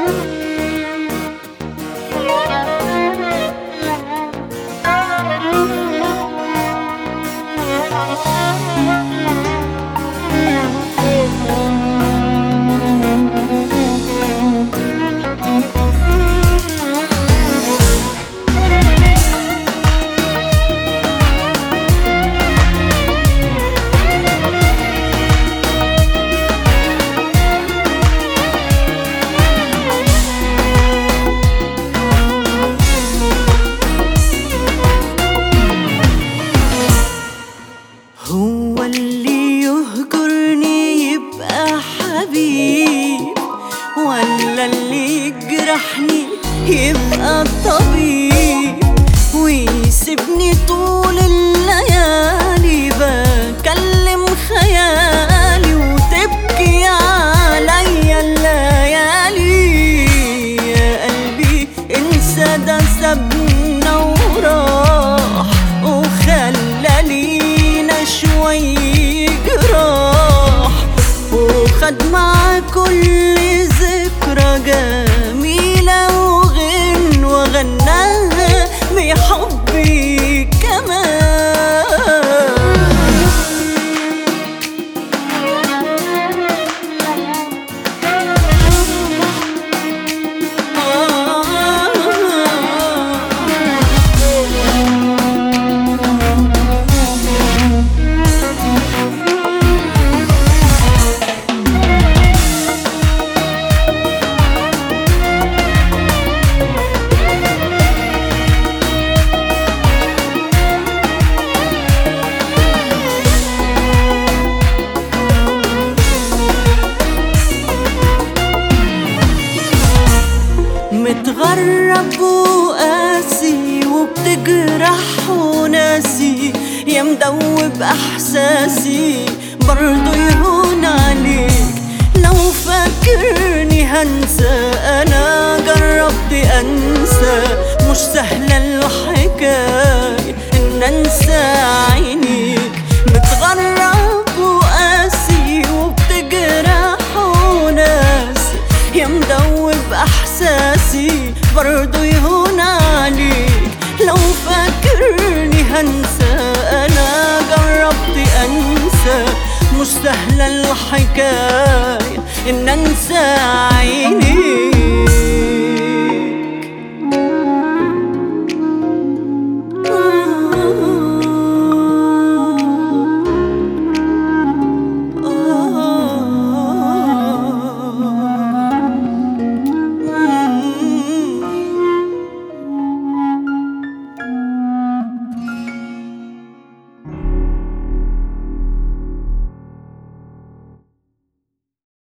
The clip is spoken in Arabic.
هو اللي يهجرني يبقى حبيب، ولا اللي يجرحني يبقى طبيب، ويسيبني طول الليالي بكلم خيالي وتبكي عليا الليالي. يا قلبي انسى ده سابنا وراح وخلى لينا شوي جراح، وخد مع كل ذكرى جميلة وغنوة غناها بحبي كمان. متغرب وقاسي وبتجرح وناسي، يا مدوب احساسي برضو يهون عليك. لو فاكرني هنسى انا جربت انسى، مش سهلة الحكاية ان انسى عينيك. متغرب وقاسي وبتجرح وناسي، يا مدوب احساسي برضو يهون عليك. لو فاكرني هنسى انا جربت انسى، مش سهلة الحكاية ان انسى عينيك.